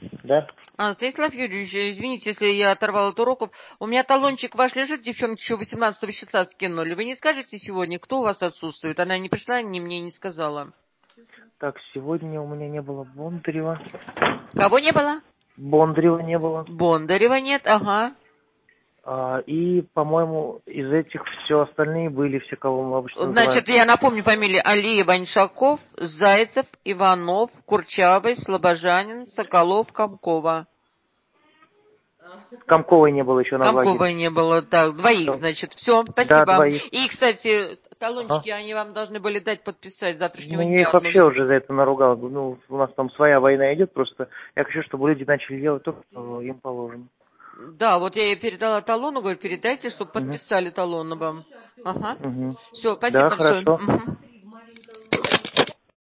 Да? Станислав Юрьевич, извините, если я оторвал от уроков. У меня талончик ваш лежит, девчонки еще 18 числа скинули. Вы не скажете сегодня, кто у вас отсутствует? Она не пришла, ни мне не сказала. Так, сегодня у меня не было Бондарева. Кого не было? Бондарева не было. Бондарева нет, ага. И, по-моему, из этих все остальные были, все, кого мы обычно называем. Значит, я напомню фамилии: Алиев, Аньшаков, Зайцев, Иванов, Курчавый, Слобожанин, Соколов, Комкова. Комковой не было еще на лагере. Комковой не было, так, двоих, Всё. значит, все, Да, спасибо. двоих. И, кстати, талончики Ага. они вам должны были дать подписать с завтрашнего Ну, я дня. их вообще уже за это наругал. Ну, у нас там своя война идет, просто я хочу, чтобы люди начали делать то, что им положено. Да, вот я ей передала талону, говорю, передайте, чтобы Угу. подписали талоны вам. Ага. Угу. Все, спасибо Да, большое. хорошо. Угу.